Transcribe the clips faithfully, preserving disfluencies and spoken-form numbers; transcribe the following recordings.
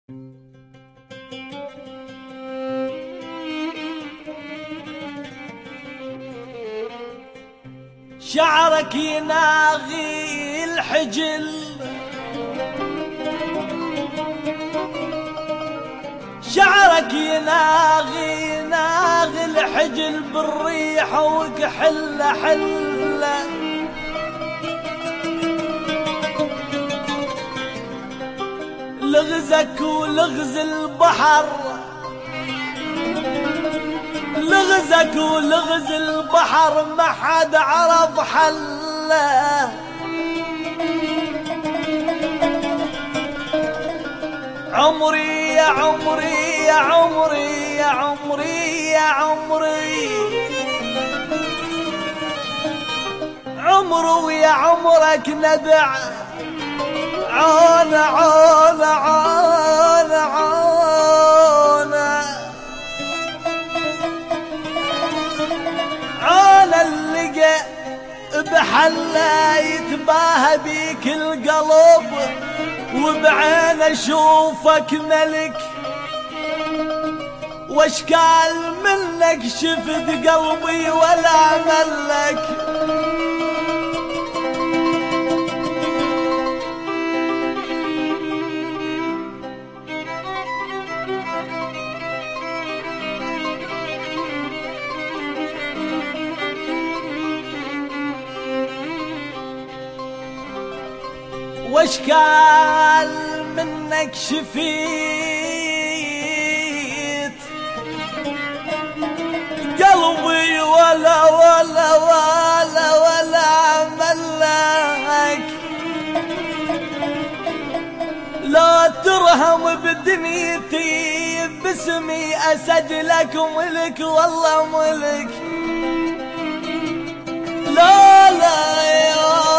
شعرك يناغي الحجل، شعرك يناغي يناغي الحجل بالريح وكحله حله، لغزك ولغز البحر، لغزك ولغز البحر ما حد عرف حله. عمري يا عمري يا عمري يا عمري يا عمري، عمري ويا عمرك نبع، عون عون عون عون عون اللقى بحله يتباهى بيك القلب، وبعين اشوفك ملك، واشكال منك شفت قلبي ولا ملك. واشكال منك شفيت قلبي ولا ولا ولا ولا ملك. لا ترهم بدنيتي باسمي اسجلك ملك والله ملك. لا لا يا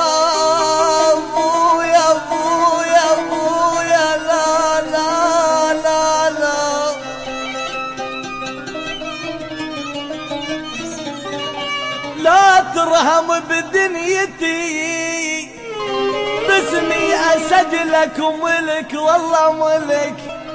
ترهم بدنيتي باسمي اسجلك ملك والله ملك.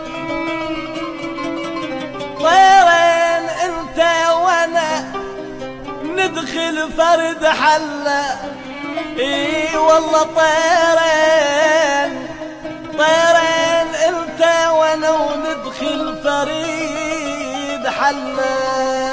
طيرين انت وانا ندخل فرد حله، اي والله طيرين طيرين انت وانا وندخل فريد حله.